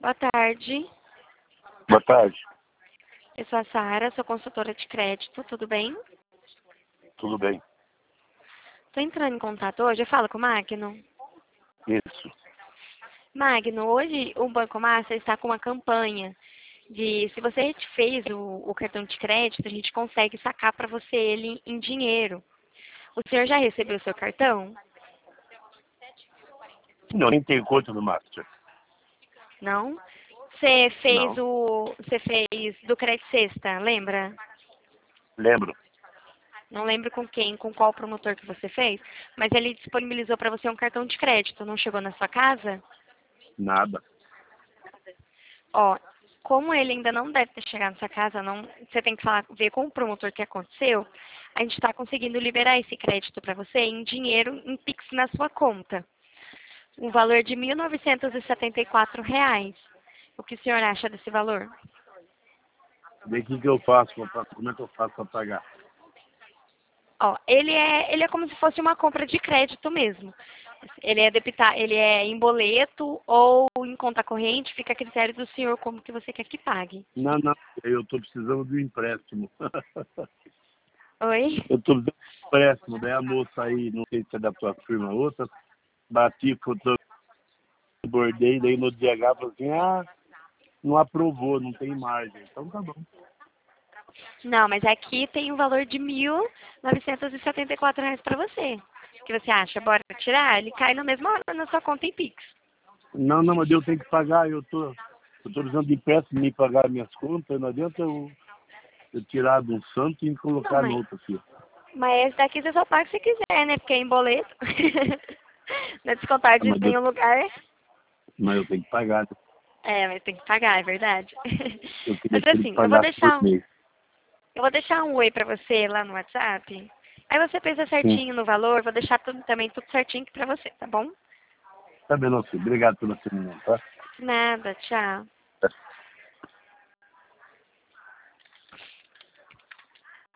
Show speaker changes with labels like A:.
A: Boa tarde.
B: Boa tarde.
A: Eu sou a Sara, sou consultora de crédito, tudo bem?
B: Tudo bem?
A: Estou entrando em contato hoje, eu falo com o Magno.
B: Isso.
A: Magno, hoje o Banco Master está com uma campanha de, se você fez o cartão de crédito, a gente consegue sacar para você ele em dinheiro. O senhor já recebeu o seu cartão?
B: Não, nem tenho conta no Master.
A: Não? Você
B: Não.
A: fez do Crédito Sexta, lembra?
B: Lembro.
A: Não lembro com quem, com qual promotor que você fez, mas ele disponibilizou para você um cartão de crédito, não chegou na sua casa?
B: Nada.
A: Ó, como ele ainda não deve ter chegado na sua casa, você tem que ver com o promotor o que aconteceu, a gente está conseguindo liberar esse crédito para você em dinheiro, em Pix na sua conta. Um valor de R$ 1.974. O que o senhor acha desse valor?
B: Daí o que eu faço? Como é que eu faço para pagar?
A: Ó, ele é como se fosse uma compra de crédito mesmo. Ele é em boleto ou em conta corrente, fica a critério do senhor como que você quer que pague.
B: Não, não. Eu estou precisando de um empréstimo.
A: Oi?
B: Eu estou precisando de um empréstimo. Daí a moça aí, não sei se é da tua firma ou outra, bati, bordei, daí no DH falou assim, não aprovou, não tem margem. Então tá bom.
A: Não, mas aqui tem um valor de R$ 1.974 para você. O que você acha? Bora tirar? Ele cai na mesma hora na sua conta em Pix.
B: Não, mas eu tenho que pagar, eu tô precisando de empréstimo me pagar minhas contas, não adianta eu tirar de um santo e
A: Não,
B: colocar no outro aqui.
A: mas esse daqui você só paga se quiser, né? Porque é em boleto. Não é descontar
B: Ah,
A: de nenhum lugar.
B: mas eu tenho que pagar.
A: É, mas tem que pagar, é verdade.
B: Eu
A: Mas
B: tenho que
A: assim, eu
B: pagar por mês.
A: vou deixar um oi pra você lá no WhatsApp. Aí você pensa
B: Sim.
A: certinho no valor, vou deixar também tudo certinho aqui pra você, tá bom?
B: Tá bem, não, filho. Obrigado pela sua opinião, tá?
A: Nada, tchau.